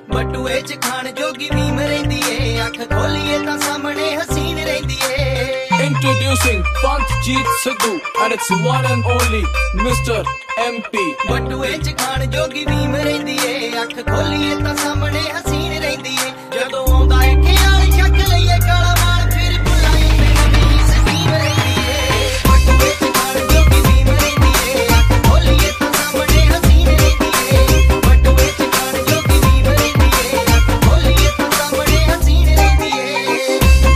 बटुए च खाण जोगी भीम रहिंदी ए अख खोलिए तां सामने हसीन रहिंदी ए। Introducing Pantjeet Sidhu and it's one and only Mr. MP। बटुए च खाण जोगी भीम रहिंदी ए अख खोलिए तां सामने हसीन रहिंदी ए। जदों आउंदा ए ख्याल छक लईए काला वाल फिर बुलाए नवीं स्कीम रहिंदी ए। बटुए च खाण जोगी भीम रहिंदी ए अख खोलिए तां सामने हसीन रहिंदी ए। बटुए च खाण जोगी भीम रहिंदी ए अख खोलिए तां सामने हसीन रहिंदी ए।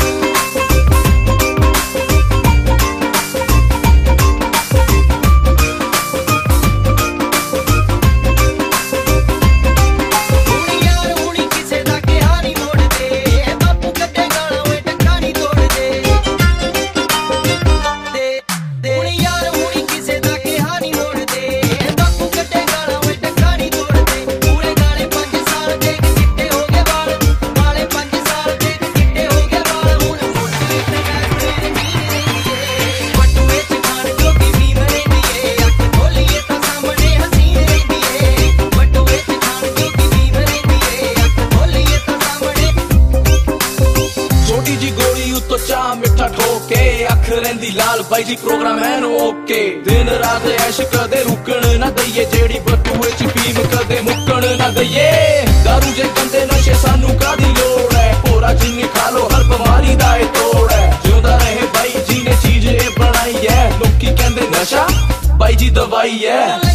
मिठा ठोके अख रहिंदी लाल बाई जी प्रोग्राम है नो ओके। दिन रात ऐश कदे रुकण ना दईए जेड़ी बटुए च फीम कदे मुक्कण ना दईए। दारू जे कंदे नशे सानू कादी लोड़ है भोरा जिन्नी खा लो हर बीमारी दा ए तोड़ है। जिंदा रहे बाई जी ने चीज ए बनाई है लोकी कहंदे नशा बाई जी दवाई है।